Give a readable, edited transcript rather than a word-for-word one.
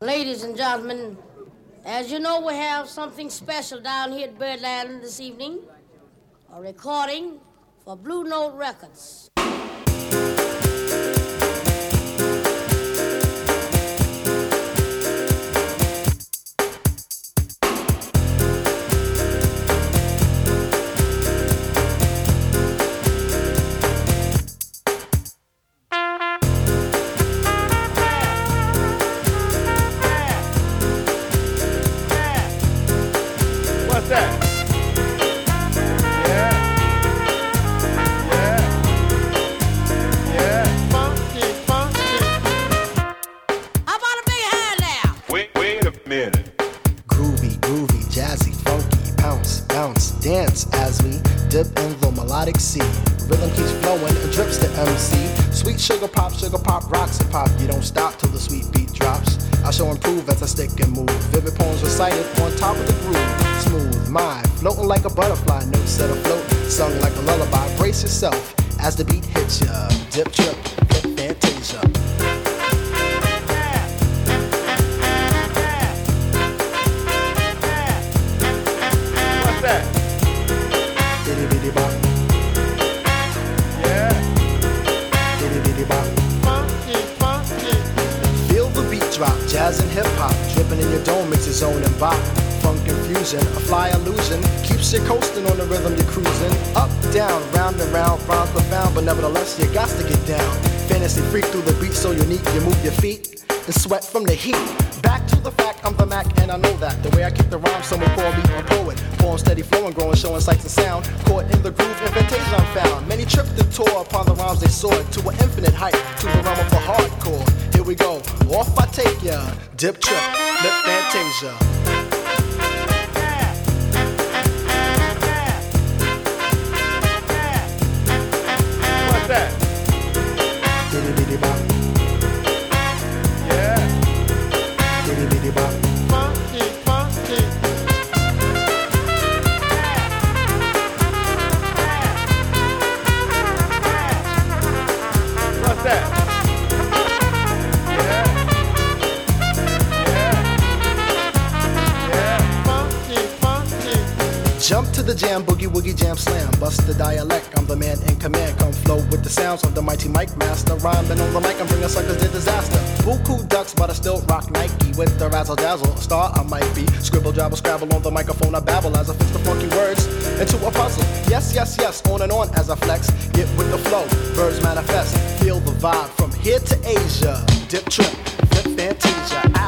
Ladies and gentlemen, as you know, we have something special down here at Birdland this evening. A recording for Blue Note Records. Sugar pop, rocks and pop. You don't stop till the sweet beat drops. I shall improve as I stick and move. Vivid poems recited on top of the groove. Smooth mind, floating like a butterfly. Notes set afloat, sung like a lullaby. Brace yourself as the beat hits ya. Dip, trip, hip, fantasia. What's that? Bitty bitty bop. Drop, jazz and hip-hop, dripping in your dome, makes your zone and bop. Funk infusion, a fly illusion, keeps you coasting on the rhythm you're cruising. Up, down, round and round, rhymes profound, but nevertheless you got to get down. Fantasy freak through the beat so unique, you move your feet and sweat from the heat. Back to the fact, I'm the Mac and I know that. The way I kick the rhyme, someone call me a poet. Poem steady flowing, growing, showing sights and sound. Caught in the groove, invitation I'm found. Many tripped and tore upon the rhymes they soared to an infinite height, to the realm of the hardcore. Here we go, off I take ya. Dip, trip, lip, fantasia. What's that? Bitty bitty bop. Yeah. Bitty bitty bop. Funky, funky. What's that? Jump to the jam, boogie woogie jam slam. Bust the dialect, I'm the man in command. Come flow with the sounds of the mighty mic master. Rhyming on the mic, I'm bringing suckers to disaster. Buku ducks, but I still rock Nike. With the razzle dazzle, star I might be. Scribble, jabble, scrabble on the microphone, I babble as I fix the funky words into a puzzle. Yes, yes, yes, on and on as I flex. Get with the flow, birds manifest. Feel the vibe from here to Asia. Dip, trip, flip, fantasia.